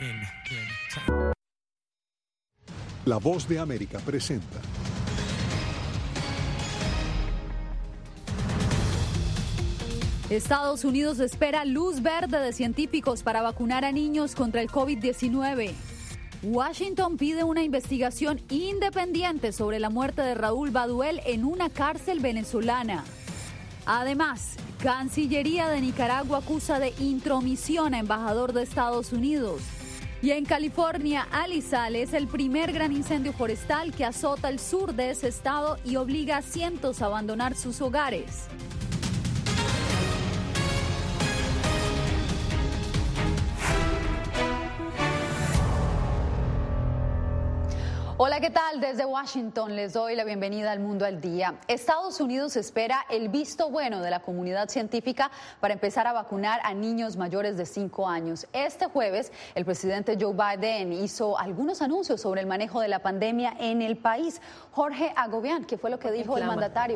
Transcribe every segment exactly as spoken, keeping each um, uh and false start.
La Voz de América presenta. Estados Unidos espera luz verde de científicos para vacunar a niños contra el COVID diecinueve. Washington pide una investigación independiente sobre la muerte de Raúl Baduel en una cárcel venezolana. Además, Cancillería de Nicaragua acusa de intromisión a embajador de Estados Unidos. Y en California, Alizal es el primer gran incendio forestal que azota el sur de ese estado y obliga a cientos a abandonar sus hogares. Hola, ¿qué tal? Desde Washington les doy la bienvenida al Mundo al Día. Estados Unidos espera el visto bueno de la comunidad científica para empezar a vacunar a niños mayores de cinco años. Este jueves, el presidente Joe Biden hizo algunos anuncios sobre el manejo de la pandemia en el país. Jorge Agobián, ¿qué fue lo que dijo el mandatario?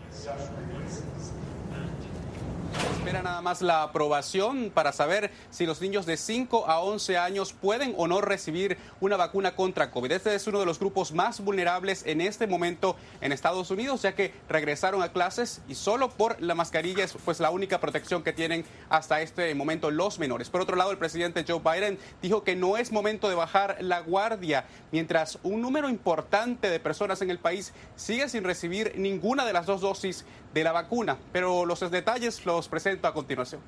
Espera nada más la aprobación para saber si los niños de cinco a once años pueden o no recibir una vacuna contra COVID. Este es uno de los grupos más vulnerables en este momento en Estados Unidos, ya que regresaron a clases y solo por la mascarilla es pues la única protección que tienen hasta este momento los menores. Por otro lado, el presidente Joe Biden dijo que no es momento de bajar la guardia, mientras un número importante de personas en el país sigue sin recibir ninguna de las dos dosis de la vacuna. Pero los detalles los presento a continuación.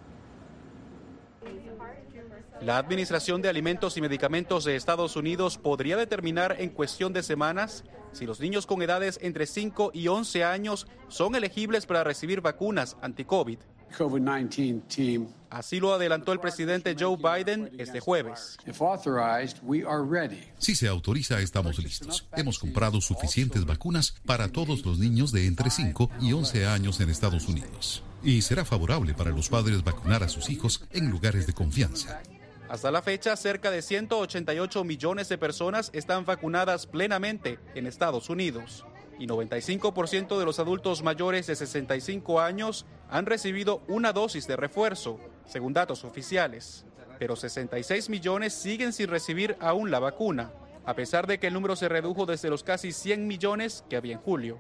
La Administración de Alimentos y Medicamentos de Estados Unidos podría determinar en cuestión de semanas si los niños con edades entre cinco y once años son elegibles para recibir vacunas anti-COVID. Así lo adelantó el presidente Joe Biden este jueves. Si se autoriza, estamos listos. Hemos comprado suficientes vacunas para todos los niños de entre cinco y once años en Estados Unidos. Y será favorable para los padres vacunar a sus hijos en lugares de confianza. Hasta la fecha, cerca de ciento ochenta y ocho millones de personas están vacunadas plenamente en Estados Unidos. Y noventa y cinco por ciento de los adultos mayores de sesenta y cinco años han recibido una dosis de refuerzo, según datos oficiales. Pero sesenta y seis millones siguen sin recibir aún la vacuna, a pesar de que el número se redujo desde los casi cien millones que había en julio.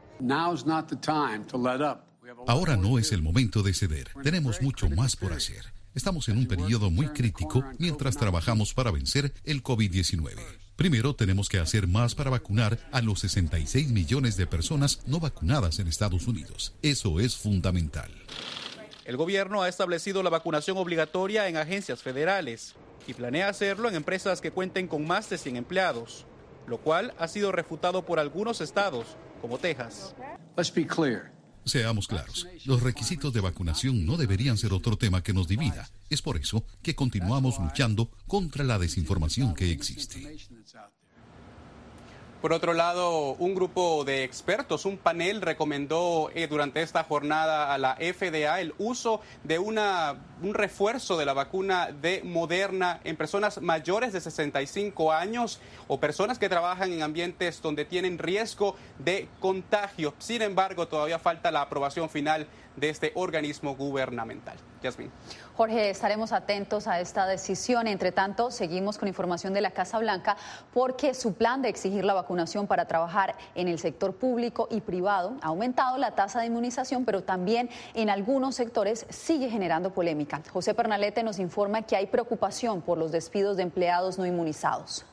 Ahora no es el momento de ceder. Tenemos mucho más por hacer. Estamos en un periodo muy crítico mientras trabajamos para vencer el COVID diecinueve. Primero, tenemos que hacer más para vacunar a los sesenta y seis millones de personas no vacunadas en Estados Unidos. Eso es fundamental. El gobierno ha establecido la vacunación obligatoria en agencias federales y planea hacerlo en empresas que cuenten con más de cien empleados, lo cual ha sido refutado por algunos estados, como Texas. Seamos claros, los requisitos de vacunación no deberían ser otro tema que nos divida. Es por eso que continuamos luchando contra la desinformación que existe. Por otro lado, un grupo de expertos, un panel, recomendó eh, durante esta jornada a la F D A el uso de una, un refuerzo de la vacuna de Moderna en personas mayores de sesenta y cinco años o personas que trabajan en ambientes donde tienen riesgo de contagio. Sin embargo, todavía falta la aprobación final de este organismo gubernamental. Yasmín. Jorge, estaremos atentos a esta decisión. Entre tanto, seguimos con información de la Casa Blanca porque su plan de exigir la vacunación para trabajar en el sector público y privado ha aumentado la tasa de inmunización, pero también en algunos sectores sigue generando polémica. José Pernalete nos informa que hay preocupación por los despidos de empleados no inmunizados.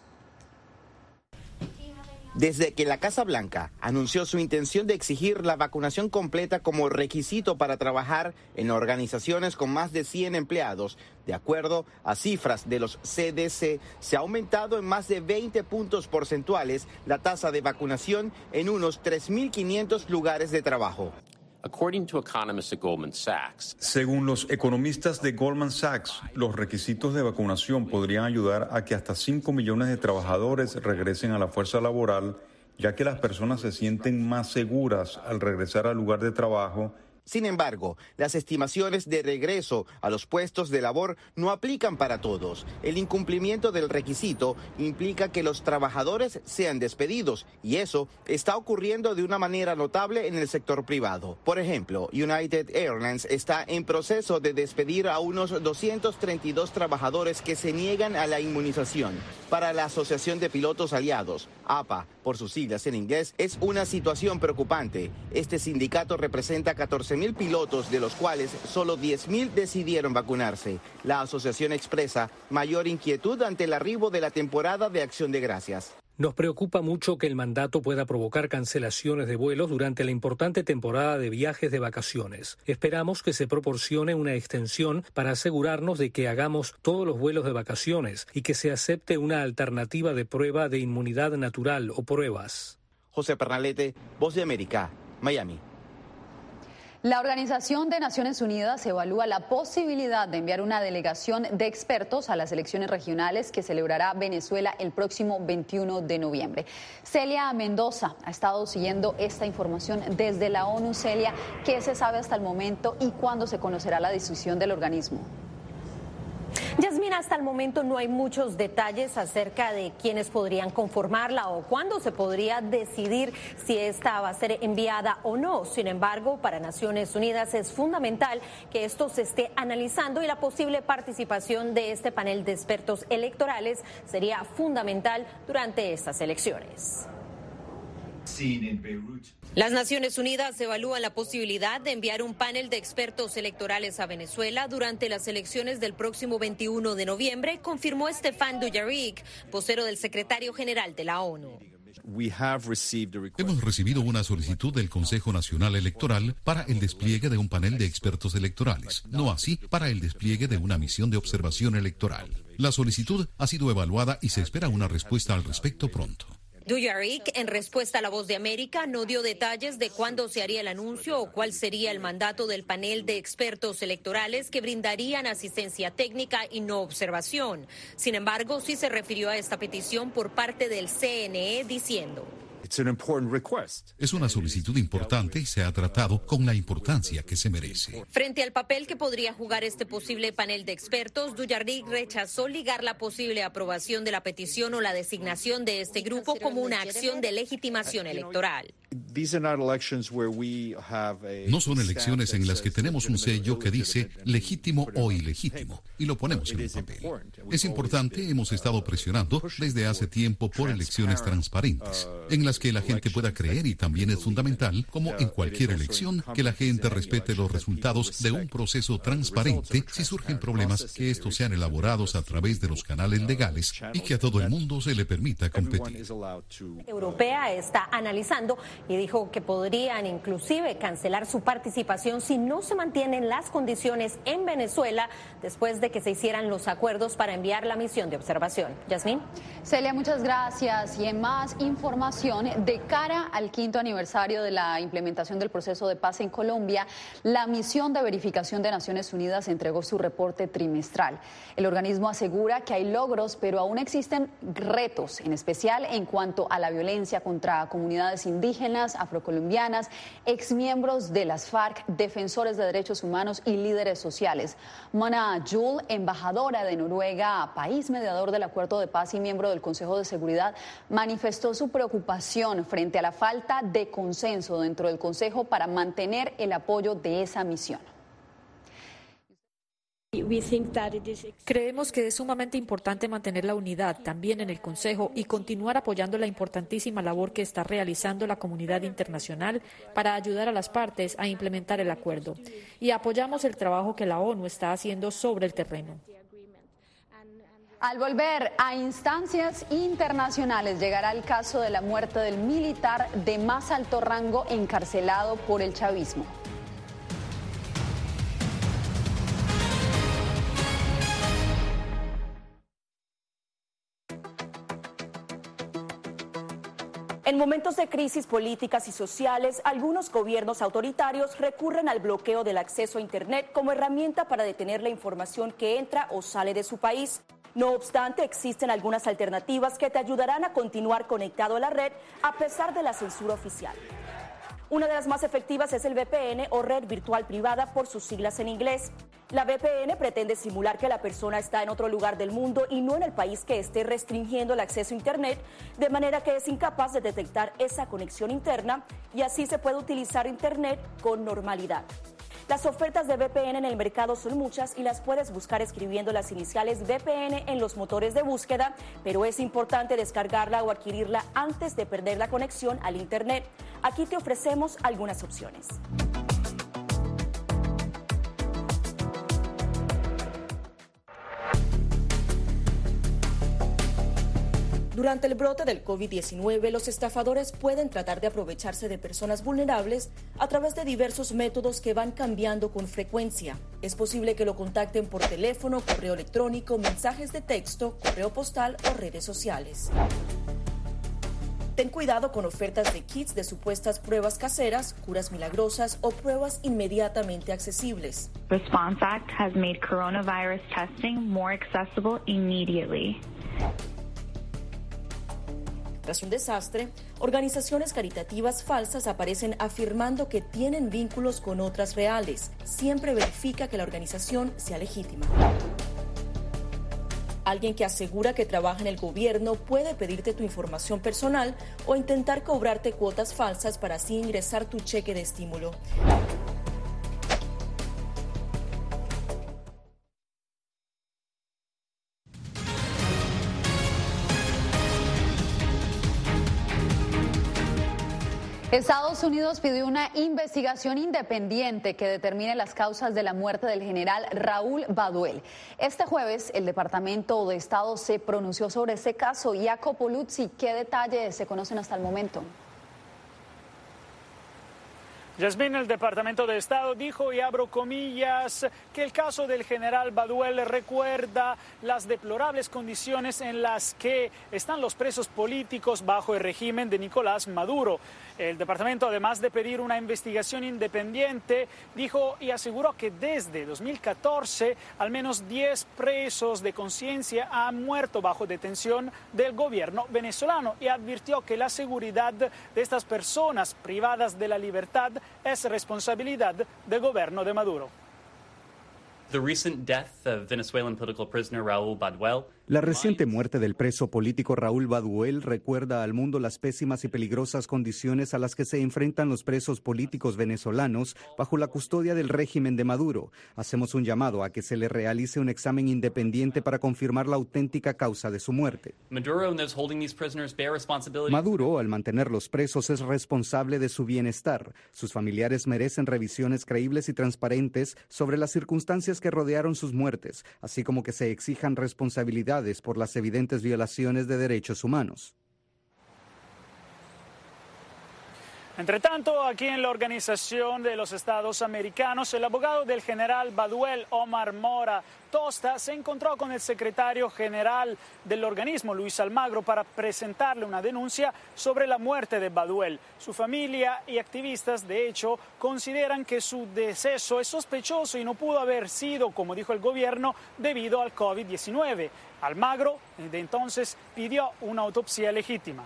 Desde que la Casa Blanca anunció su intención de exigir la vacunación completa como requisito para trabajar en organizaciones con más de cien empleados, de acuerdo a cifras de los C D C, se ha aumentado en más de veinte puntos porcentuales la tasa de vacunación en unos tres mil quinientos lugares de trabajo. Según los economistas de Goldman Sachs, los requisitos de vacunación podrían ayudar a que hasta cinco millones de trabajadores regresen a la fuerza laboral, ya que las personas se sienten más seguras al regresar al lugar de trabajo Sin embargo, las estimaciones de regreso a los puestos de labor no aplican para todos. El incumplimiento del requisito implica que los trabajadores sean despedidos y eso está ocurriendo de una manera notable en el sector privado. Por ejemplo, United Airlines está en proceso de despedir a unos doscientos treinta y dos trabajadores que se niegan a la inmunización. Para la Asociación de Pilotos Aliados, A P A, por sus siglas en inglés, es una situación preocupante. Este sindicato representa catorce mil pilotos, de los cuales solo diez mil decidieron vacunarse. La asociación expresa mayor inquietud ante el arribo de la temporada de Acción de Gracias. Nos preocupa mucho que el mandato pueda provocar cancelaciones de vuelos durante la importante temporada de viajes de vacaciones. Esperamos que se proporcione una extensión para asegurarnos de que hagamos todos los vuelos de vacaciones y que se acepte una alternativa de prueba de inmunidad natural o pruebas. José Pernalete, Voz de América, Miami. La Organización de Naciones Unidas evalúa la posibilidad de enviar una delegación de expertos a las elecciones regionales que celebrará Venezuela el próximo veintiuno de noviembre. Celia Mendoza ha estado siguiendo esta información desde la ONU. Celia, ¿qué se sabe hasta el momento y cuándo se conocerá la decisión del organismo? Yasmina, hasta el momento no hay muchos detalles acerca de quiénes podrían conformarla o cuándo se podría decidir si esta va a ser enviada o no. Sin embargo, para Naciones Unidas es fundamental que esto se esté analizando y la posible participación de este panel de expertos electorales sería fundamental durante estas elecciones. Las Naciones Unidas evalúan la posibilidad de enviar un panel de expertos electorales a Venezuela durante las elecciones del próximo veintiuno de noviembre, confirmó Stefan Dujarric, vocero del secretario general de la ONU. Hemos recibido una solicitud del Consejo Nacional Electoral para el despliegue de un panel de expertos electorales, no así para el despliegue de una misión de observación electoral. La solicitud ha sido evaluada y se espera una respuesta al respecto pronto. Dujarric, en respuesta a La Voz de América, no dio detalles de cuándo se haría el anuncio o cuál sería el mandato del panel de expertos electorales que brindarían asistencia técnica y no observación. Sin embargo, sí se refirió a esta petición por parte del C N E diciendo: es una solicitud importante y se ha tratado con la importancia que se merece. Frente al papel que podría jugar este posible panel de expertos, Dujarric rechazó ligar la posible aprobación de la petición o la designación de este grupo como una acción de legitimación electoral. No son elecciones en las que tenemos un sello que dice legítimo o ilegítimo y lo ponemos en un papel. Es importante, hemos estado presionando desde hace tiempo por elecciones transparentes, en las que la gente pueda creer, y también es fundamental, como en cualquier elección, que la gente respete los resultados de un proceso transparente si surgen problemas, que estos sean elaborados a través de los canales legales y que a todo el mundo se le permita competir. Europea está analizando y dijo que podrían inclusive cancelar su participación si no se mantienen las condiciones en Venezuela después de que se hicieran los acuerdos para enviar la misión de observación. Yasmín. Celia, muchas gracias. Y en más información, de cara al quinto aniversario de la implementación del proceso de paz en Colombia, la misión de verificación de Naciones Unidas entregó su reporte trimestral. El organismo asegura que hay logros, pero aún existen retos, en especial en cuanto a la violencia contra comunidades indígenas, afrocolombianas, exmiembros de las FARC, defensores de derechos humanos y líderes sociales. Mona Juul, embajadora de Noruega, país mediador del acuerdo de paz y miembro del Consejo de Seguridad, manifestó su preocupación frente a la falta de consenso dentro del Consejo para mantener el apoyo de esa misión. Creemos que es sumamente importante mantener la unidad también en el Consejo y continuar apoyando la importantísima labor que está realizando la comunidad internacional para ayudar a las partes a implementar el acuerdo. Y apoyamos el trabajo que la ONU está haciendo sobre el terreno. Al volver a instancias internacionales, llegará el caso de la muerte del militar de más alto rango encarcelado por el chavismo. En momentos de crisis políticas y sociales, algunos gobiernos autoritarios recurren al bloqueo del acceso a Internet como herramienta para detener la información que entra o sale de su país. No obstante, existen algunas alternativas que te ayudarán a continuar conectado a la red a pesar de la censura oficial. Una de las más efectivas es el V P N o red virtual privada por sus siglas en inglés. La V P N pretende simular que la persona está en otro lugar del mundo y no en el país que esté restringiendo el acceso a Internet, de manera que es incapaz de detectar esa conexión interna y así se puede utilizar Internet con normalidad. Las ofertas de V P N en el mercado son muchas y las puedes buscar escribiendo las iniciales V P N en los motores de búsqueda, pero es importante descargarla o adquirirla antes de perder la conexión al Internet. Aquí te ofrecemos algunas opciones. Durante el brote del COVID diecinueve, los estafadores pueden tratar de aprovecharse de personas vulnerables a través de diversos métodos que van cambiando con frecuencia. Es posible que lo contacten por teléfono, correo electrónico, mensajes de texto, correo postal o redes sociales. Ten cuidado con ofertas de kits de supuestas pruebas caseras, curas milagrosas o pruebas inmediatamente accesibles. Response Act has made coronavirus testing more accessible immediately. Tras un desastre, organizaciones caritativas falsas aparecen afirmando que tienen vínculos con otras reales. Siempre verifica que la organización sea legítima. Alguien que asegura que trabaja en el gobierno puede pedirte tu información personal o intentar cobrarte cuotas falsas para así ingresar tu cheque de estímulo. Estados Unidos pidió una investigación independiente que determine las causas de la muerte del general Raúl Baduel. Este jueves, el Departamento de Estado se pronunció sobre ese caso. Jacopo Luzzi, ¿qué detalles se conocen hasta el momento? Yasmín, el Departamento de Estado dijo, y abro comillas, que el caso del general Baduel recuerda las deplorables condiciones en las que están los presos políticos bajo el régimen de Nicolás Maduro. El departamento, además de pedir una investigación independiente, dijo y aseguró que desde dos mil catorce al menos diez presos de conciencia han muerto bajo detención del gobierno venezolano y advirtió que la seguridad de estas personas privadas de la libertad es responsabilidad del gobierno de Maduro. The recent death of Venezuelan political prisoner Raúl Baduel. La reciente muerte del preso político Raúl Baduel recuerda al mundo las pésimas y peligrosas condiciones a las que se enfrentan los presos políticos venezolanos bajo la custodia del régimen de Maduro. Hacemos un llamado a que se le realice un examen independiente para confirmar la auténtica causa de su muerte. Maduro, knows holding these prisoners bear responsibility. Maduro, al mantenerlos presos, es responsable de su bienestar. Sus familiares merecen revisiones creíbles y transparentes sobre las circunstancias que rodearon sus muertes, así como que se exijan responsabilidades por las evidentes violaciones de derechos humanos. Entre tanto, aquí en la Organización de los Estados Americanos, el abogado del general Baduel, Omar Mora Tosta, se encontró con el secretario general del organismo, Luis Almagro, para presentarle una denuncia sobre la muerte de Baduel. Su familia y activistas, de hecho, consideran que su deceso es sospechoso y no pudo haber sido, como dijo el gobierno, debido al COVID diecinueve. Almagro, de entonces, pidió una autopsia legítima.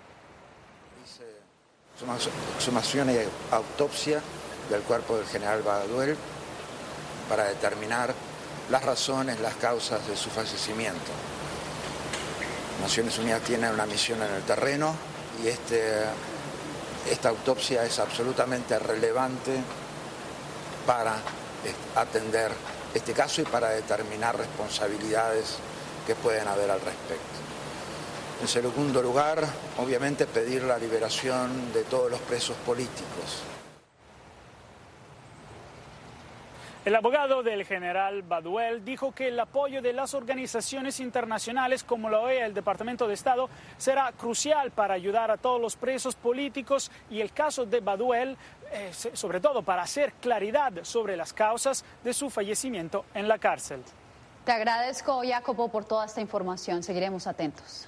Sumación y autopsia del cuerpo del general Baduel para determinar las razones, las causas de su fallecimiento. Naciones Unidas tiene una misión en el terreno y este, esta autopsia es absolutamente relevante para atender este caso y para determinar responsabilidades que pueden haber al respecto. En segundo lugar, obviamente pedir la liberación de todos los presos políticos. El abogado del general Baduel dijo que el apoyo de las organizaciones internacionales como la O E A, el Departamento de Estado, será crucial para ayudar a todos los presos políticos y el caso de Baduel, eh, sobre todo para hacer claridad sobre las causas de su fallecimiento en la cárcel. Te agradezco, Jacopo, por toda esta información. Seguiremos atentos.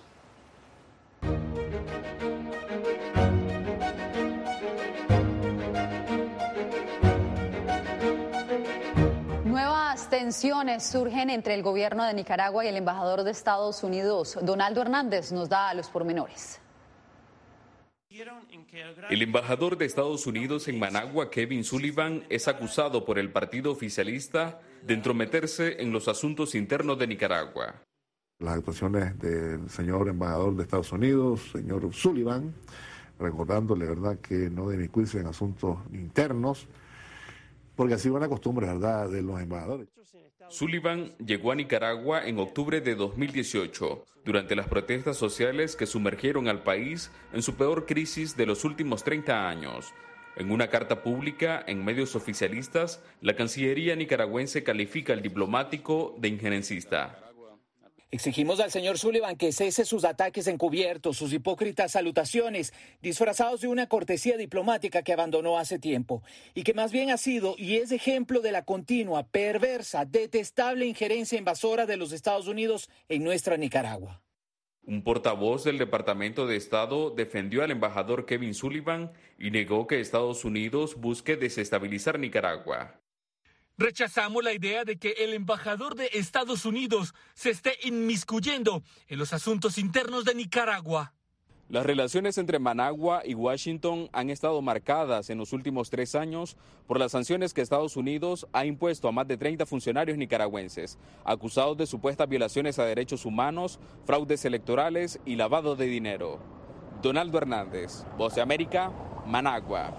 Nuevas tensiones surgen entre el gobierno de Nicaragua y el embajador de Estados Unidos. Donaldo Hernández nos da los pormenores. El embajador de Estados Unidos en Managua, Kevin Sullivan, es acusado por el partido oficialista de entrometerse en los asuntos internos de Nicaragua. Las actuaciones del señor embajador de Estados Unidos, señor Sullivan, recordándole, ¿verdad?, que no debe inmiscuirse en asuntos internos, porque así va la costumbre, ¿verdad?, de los embajadores. Sullivan llegó a Nicaragua en octubre de dos mil dieciocho, durante las protestas sociales que sumergieron al país en su peor crisis de los últimos treinta años. En una carta pública en medios oficialistas, la Cancillería nicaragüense califica al diplomático de injerencista. Exigimos al señor Sullivan que cese sus ataques encubiertos, sus hipócritas salutaciones, disfrazados de una cortesía diplomática que abandonó hace tiempo, y que más bien ha sido y es ejemplo de la continua, perversa, detestable injerencia invasora de los Estados Unidos en nuestra Nicaragua. Un portavoz del Departamento de Estado defendió al embajador Kevin Sullivan y negó que Estados Unidos busque desestabilizar Nicaragua. Rechazamos la idea de que el embajador de Estados Unidos se esté inmiscuyendo en los asuntos internos de Nicaragua. Las relaciones entre Managua y Washington han estado marcadas en los últimos tres años por las sanciones que Estados Unidos ha impuesto a más de treinta funcionarios nicaragüenses, acusados de supuestas violaciones a derechos humanos, fraudes electorales y lavado de dinero. Donaldo Hernández, Voz de América, Managua.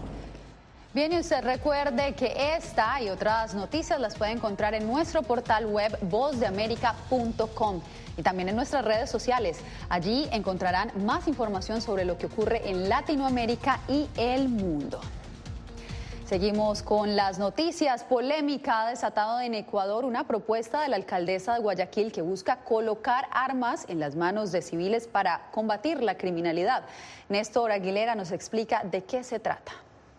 Bien, y usted recuerde que esta y otras noticias las puede encontrar en nuestro portal web voz de américa punto com y también en nuestras redes sociales. Allí encontrarán más información sobre lo que ocurre en Latinoamérica y el mundo. Seguimos con las noticias. Polémica ha desatado en Ecuador una propuesta de la alcaldesa de Guayaquil que busca colocar armas en las manos de civiles para combatir la criminalidad. Néstor Aguilera nos explica de qué se trata.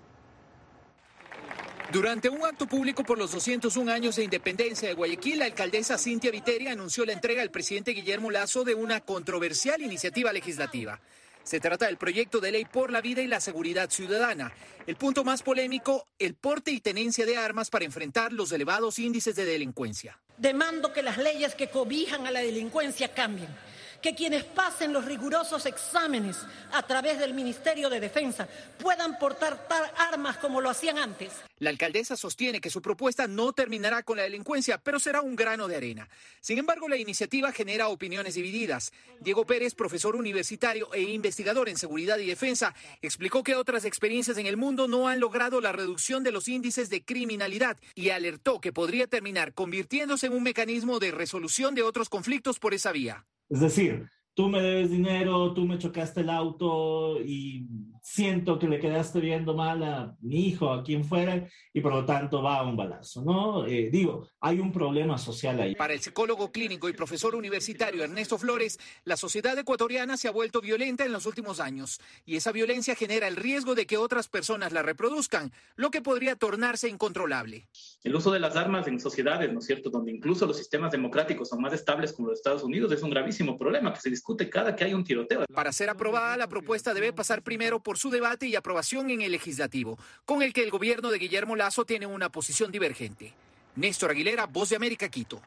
Durante un acto público por los doscientos un años de independencia de Guayaquil, la alcaldesa Cintia Viteri anunció la entrega al presidente Guillermo Lasso de una controversial iniciativa legislativa. Se trata del proyecto de ley por la vida y la seguridad ciudadana. El punto más polémico, el porte y tenencia de armas para enfrentar los elevados índices de delincuencia. Demando que las leyes que cobijan a la delincuencia cambien. Que quienes pasen los rigurosos exámenes a través del Ministerio de Defensa puedan portar armas como lo hacían antes. La alcaldesa sostiene que su propuesta no terminará con la delincuencia, pero será un grano de arena. Sin embargo, la iniciativa genera opiniones divididas. Diego Pérez, profesor universitario e investigador en seguridad y defensa, explicó que otras experiencias en el mundo no han logrado la reducción de los índices de criminalidad y alertó que podría terminar convirtiéndose en un mecanismo de resolución de otros conflictos por esa vía. Es decir, tú me debes dinero, tú me chocaste el auto y siento que le quedaste viendo mal a mi hijo, a quien fuera, y por lo tanto va a un balazo, ¿no? Eh, digo, hay un problema social ahí. Para el psicólogo clínico y profesor universitario Ernesto Flores, la sociedad ecuatoriana se ha vuelto violenta en los últimos años y esa violencia genera el riesgo de que otras personas la reproduzcan, lo que podría tornarse incontrolable. El uso de las armas en sociedades, ¿no es cierto?, donde incluso los sistemas democráticos son más estables como los Estados Unidos, es un gravísimo problema que se discute cada que hay un tiroteo. Para ser aprobada, la propuesta debe pasar primero por su debate y aprobación en el legislativo, con el que el gobierno de Guillermo Lasso tiene una posición divergente. Néstor Aguilera, Voz de América, Quito.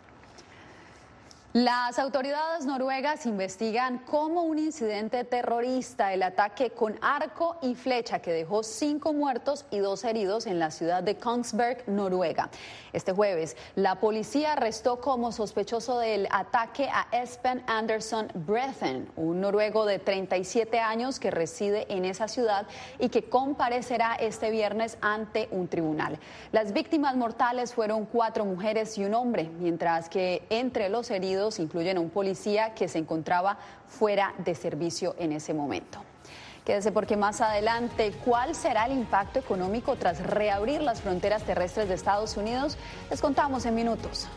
Las autoridades noruegas investigan como un incidente terrorista el ataque con arco y flecha que dejó cinco muertos y dos heridos en la ciudad de Kongsberg, Noruega. Este jueves, la policía arrestó como sospechoso del ataque a Espen Anderson Brethen, un noruego de treinta y siete años que reside en esa ciudad y que comparecerá este viernes ante un tribunal. Las víctimas mortales fueron cuatro mujeres y un hombre, mientras que entre los heridos incluyen a un policía que se encontraba fuera de servicio en ese momento. Quédese porque más adelante, ¿cuál será el impacto económico tras reabrir las fronteras terrestres de Estados Unidos? Les contamos en minutos.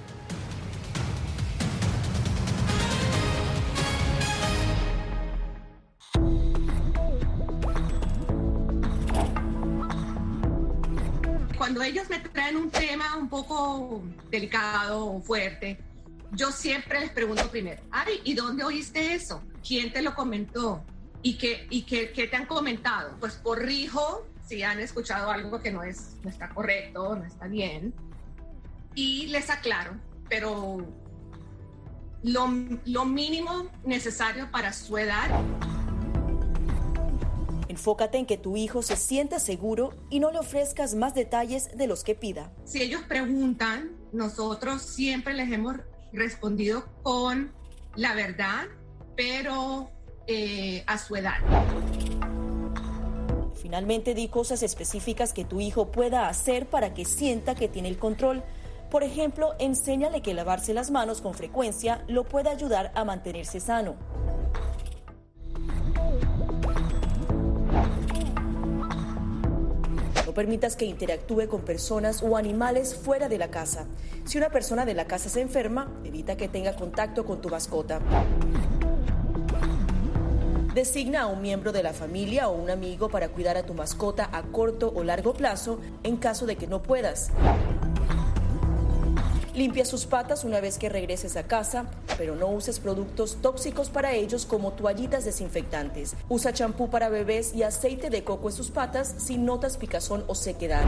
Cuando ellos me traen un tema un poco delicado o fuerte, yo siempre les pregunto primero, ay, ¿y dónde oíste eso? ¿Quién te lo comentó? ¿Y qué, y qué, qué te han comentado? Pues corrijo si han escuchado algo que no, es, no está correcto, no está bien, y les aclaro, pero lo, lo mínimo necesario para su edad. Enfócate en que tu hijo se sienta seguro y no le ofrezcas más detalles de los que pida. Si ellos preguntan, nosotros siempre les hemos respondido con la verdad, pero eh, a su edad. Finalmente, di cosas específicas que tu hijo pueda hacer para que sienta que tiene el control. Por ejemplo, enséñale que lavarse las manos con frecuencia lo puede ayudar a mantenerse sano. No permitas que interactúe con personas o animales fuera de la casa. Si una persona de la casa se enferma, evita que tenga contacto con tu mascota. Designa a un miembro de la familia o un amigo para cuidar a tu mascota a corto o largo plazo en caso de que no puedas. Limpia sus patas una vez que regreses a casa, pero no uses productos tóxicos para ellos como toallitas desinfectantes. Usa champú para bebés y aceite de coco en sus patas si notas picazón o sequedad.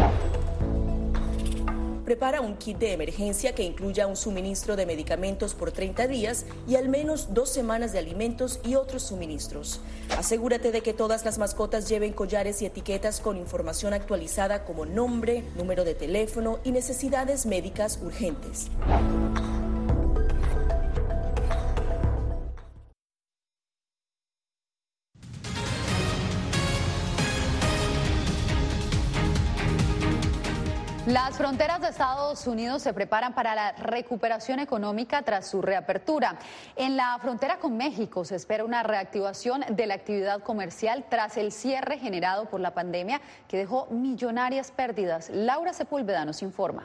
Prepara un kit de emergencia que incluya un suministro de medicamentos por treinta días y al menos dos semanas de alimentos y otros suministros. Asegúrate de que todas las mascotas lleven collares y etiquetas con información actualizada como nombre, número de teléfono y necesidades médicas urgentes. Las fronteras de Estados Unidos se preparan para la recuperación económica tras su reapertura. En la frontera con México se espera una reactivación de la actividad comercial tras el cierre generado por la pandemia que dejó millonarias pérdidas. Laura Sepúlveda nos informa.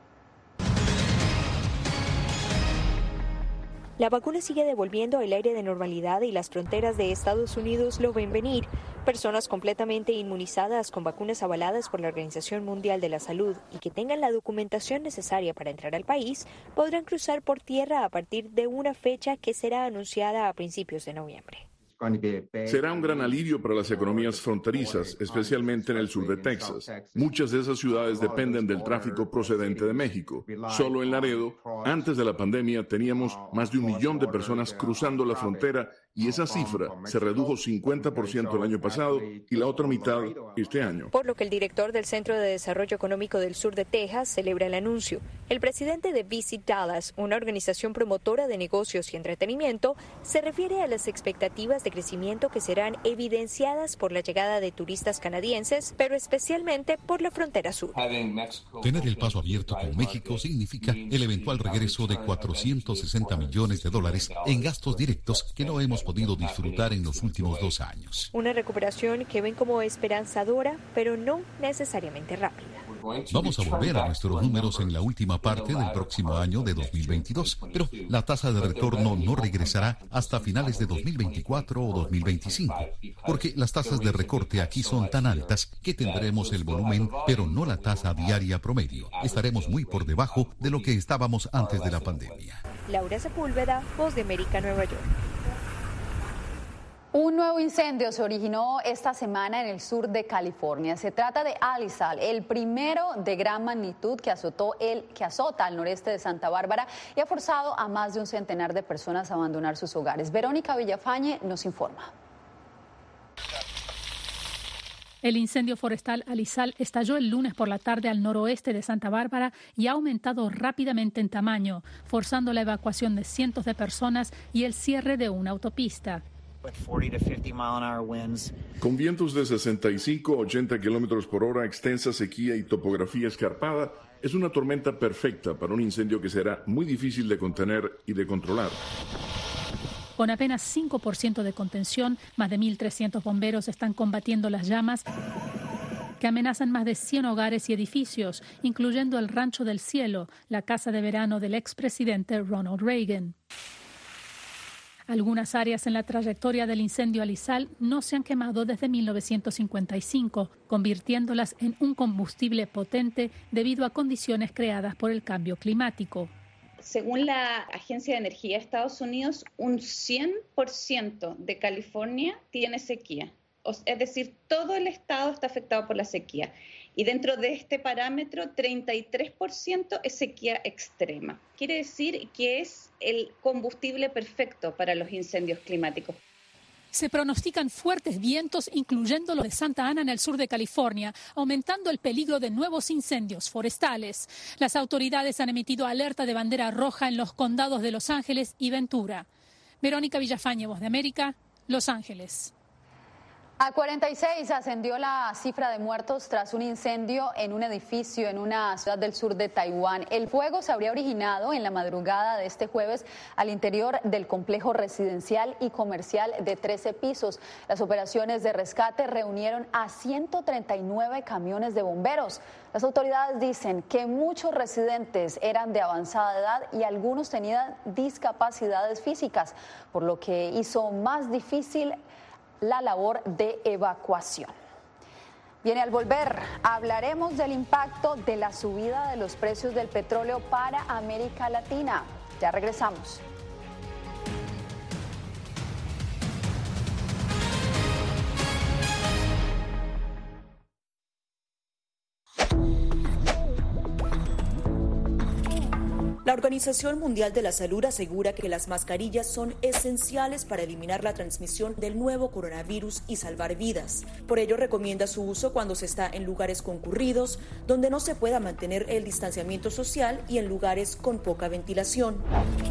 La vacuna sigue devolviendo el aire de normalidad y las fronteras de Estados Unidos lo ven venir. Personas completamente inmunizadas con vacunas avaladas por la Organización Mundial de la Salud y que tengan la documentación necesaria para entrar al país podrán cruzar por tierra a partir de una fecha que será anunciada a principios de noviembre. Será un gran alivio para las economías fronterizas, especialmente en el sur de Texas. Muchas de esas ciudades dependen del tráfico procedente de México. Solo en Laredo, antes de la pandemia, teníamos más de un millón de personas cruzando la frontera y esa cifra se redujo cincuenta por ciento el año pasado y la otra mitad este año. Por lo que el director del Centro de Desarrollo Económico del Sur de Texas celebra el anuncio. El presidente de Visit Dallas, una organización promotora de negocios y entretenimiento, se refiere a las expectativas de crecimiento que serán evidenciadas por la llegada de turistas canadienses, pero especialmente por la frontera sur. Tener el paso abierto con México significa el eventual regreso de cuatrocientos sesenta millones de dólares en gastos directos que no hemos podido disfrutar en los últimos dos años. Una recuperación que ven como esperanzadora, pero no necesariamente rápida. Vamos a volver a nuestros números en la última parte del próximo año de dos mil veintidós, pero la tasa de retorno no regresará hasta finales de dos mil veinticuatro o dos mil veinticinco, porque las tasas de recorte aquí son tan altas que tendremos el volumen, pero no la tasa diaria promedio. Estaremos muy por debajo de lo que estábamos antes de la pandemia. Laura Sepúlveda, Voz de América, Nueva York. Un nuevo incendio se originó esta semana en el sur de California. Se trata de Alisal, el primero de gran magnitud que azotó el que azota al noreste de Santa Bárbara y ha forzado a más de un centenar de personas a abandonar sus hogares. Verónica Villafañe nos informa. El incendio forestal Alisal estalló el lunes por la tarde al noroeste de Santa Bárbara y ha aumentado rápidamente en tamaño, forzando la evacuación de cientos de personas y el cierre de una autopista. Con vientos de sesenta y cinco a ochenta kilómetros por hora, extensa sequía y topografía escarpada, es una tormenta perfecta para un incendio que será muy difícil de contener y de controlar. Con apenas cinco por ciento de contención, más de mil trescientos bomberos están combatiendo las llamas que amenazan más de cien hogares y edificios, incluyendo el Rancho del Cielo, la casa de verano del expresidente Ronald Reagan. Algunas áreas en la trayectoria del incendio Alisal no se han quemado desde mil novecientos cincuenta y cinco, convirtiéndolas en un combustible potente debido a condiciones creadas por el cambio climático. Según la Agencia de Energía de Estados Unidos, un cien por ciento de California tiene sequía. Es decir, todo el estado está afectado por la sequía. Y dentro de este parámetro, treinta y tres por ciento es sequía extrema. Quiere decir que es el combustible perfecto para los incendios climáticos. Se pronostican fuertes vientos, incluyendo los de Santa Ana en el sur de California, aumentando el peligro de nuevos incendios forestales. Las autoridades han emitido alerta de bandera roja en los condados de Los Ángeles y Ventura. Verónica Villafañe, Voz de América, Los Ángeles. A cuarenta y seis ascendió la cifra de muertos tras un incendio en un edificio en una ciudad del sur de Taiwán. El fuego se habría originado en la madrugada de este jueves al interior del complejo residencial y comercial de trece pisos. Las operaciones de rescate reunieron a ciento treinta y nueve camiones de bomberos. Las autoridades dicen que muchos residentes eran de avanzada edad y algunos tenían discapacidades físicas, por lo que hizo más difícil la labor de evacuación. Bien, al volver hablaremos del impacto de la subida de los precios del petróleo para América Latina. Ya regresamos. La Organización Mundial de la Salud asegura que las mascarillas son esenciales para eliminar la transmisión del nuevo coronavirus y salvar vidas. Por ello, recomienda su uso cuando se está en lugares concurridos, donde no se pueda mantener el distanciamiento social y en lugares con poca ventilación.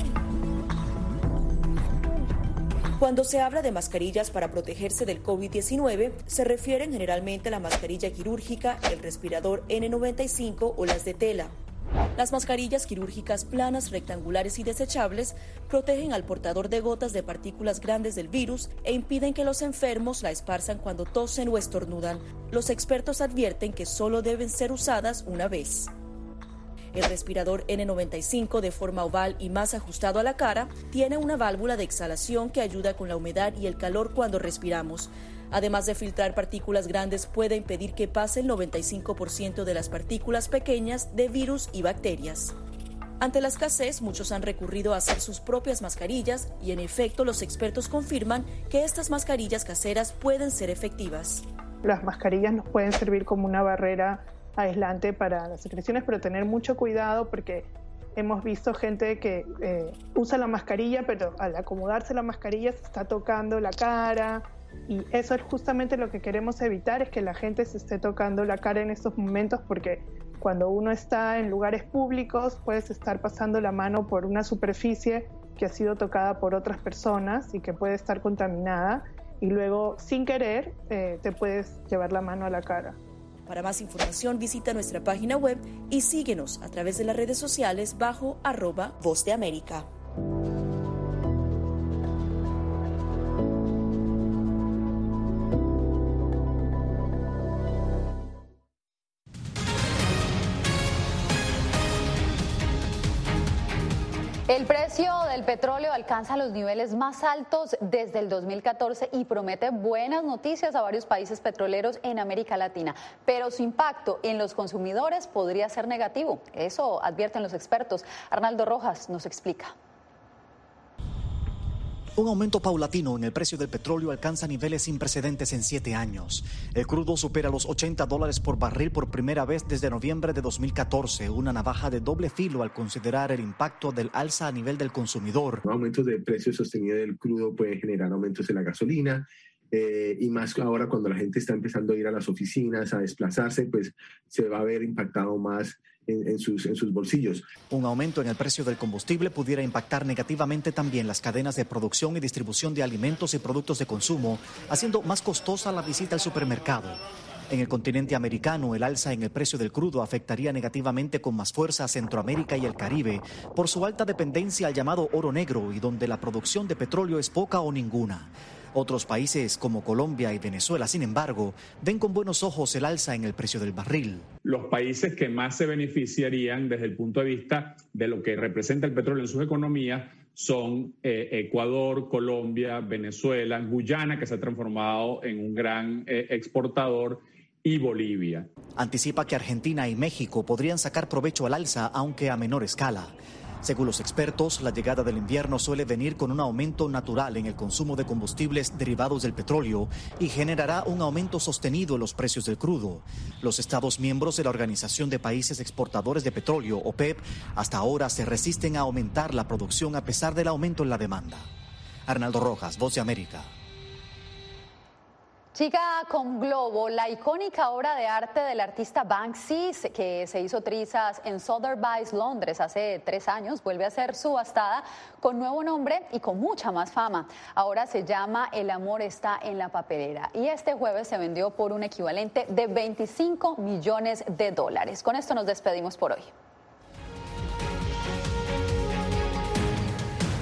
Cuando se habla de mascarillas para protegerse del COVID diecinueve, se refieren generalmente a la mascarilla quirúrgica, el respirador ene noventa y cinco o las de tela. Las mascarillas quirúrgicas planas, rectangulares y desechables protegen al portador de gotas de partículas grandes del virus e impiden que los enfermos la esparzan cuando tosen o estornudan. Los expertos advierten que solo deben ser usadas una vez. El respirador ene noventa y cinco, de forma oval y más ajustado a la cara, tiene una válvula de exhalación que ayuda con la humedad y el calor cuando respiramos. Además de filtrar partículas grandes, puede impedir que pase el noventa y cinco por ciento de las partículas pequeñas de virus y bacterias. Ante la escasez, muchos han recurrido a hacer sus propias mascarillas y, en efecto, los expertos confirman que estas mascarillas caseras pueden ser efectivas. Las mascarillas nos pueden servir como una barrera aislante para las secreciones, pero tener mucho cuidado porque hemos visto gente que eh, usa la mascarilla, pero al acomodarse la mascarilla se está tocando la cara. Y eso es justamente lo que queremos evitar, es que la gente se esté tocando la cara en estos momentos, porque cuando uno está en lugares públicos puedes estar pasando la mano por una superficie que ha sido tocada por otras personas y que puede estar contaminada, y luego sin querer eh, te puedes llevar la mano a la cara. Para más información visita nuestra página web y síguenos a través de las redes sociales bajo arroba Voz de América. El precio del petróleo alcanza los niveles más altos desde el dos mil catorce y promete buenas noticias a varios países petroleros en América Latina, pero su impacto en los consumidores podría ser negativo. Eso advierten los expertos. Arnaldo Rojas nos explica. Un aumento paulatino en el precio del petróleo alcanza niveles sin precedentes en siete años. El crudo supera los ochenta dólares por barril por primera vez desde noviembre de dos mil catorce, una navaja de doble filo al considerar el impacto del alza a nivel del consumidor. Aumentos de precios sostenidos del crudo pueden generar aumentos en la gasolina. Eh, y más ahora cuando la gente está empezando a ir a las oficinas, a desplazarse, pues se va a ver impactado más en, en, sus, en sus bolsillos. Un aumento en el precio del combustible pudiera impactar negativamente también las cadenas de producción y distribución de alimentos y productos de consumo, haciendo más costosa la visita al supermercado. En el continente americano, el alza en el precio del crudo afectaría negativamente con más fuerza a Centroamérica y el Caribe por su alta dependencia al llamado oro negro y donde la producción de petróleo es poca o ninguna. Otros países como Colombia y Venezuela, sin embargo, ven con buenos ojos el alza en el precio del barril. Los países que más se beneficiarían desde el punto de vista de lo que representa el petróleo en sus economías son eh, Ecuador, Colombia, Venezuela, Guyana, que se ha transformado en un gran eh, exportador, y Bolivia. Anticipa que Argentina y México podrían sacar provecho al alza, aunque a menor escala. Según los expertos, la llegada del invierno suele venir con un aumento natural en el consumo de combustibles derivados del petróleo y generará un aumento sostenido en los precios del crudo. Los Estados miembros de la Organización de Países Exportadores de Petróleo, OPEP, hasta ahora se resisten a aumentar la producción a pesar del aumento en la demanda. Arnaldo Rojas, Voz de América. Chica con globo, la icónica obra de arte del artista Banksy, que se hizo trizas en Sotheby's, Londres, hace tres años, vuelve a ser subastada con nuevo nombre y con mucha más fama. Ahora se llama El amor está en la papelera y este jueves se vendió por un equivalente de veinticinco millones de dólares. Con esto nos despedimos por hoy.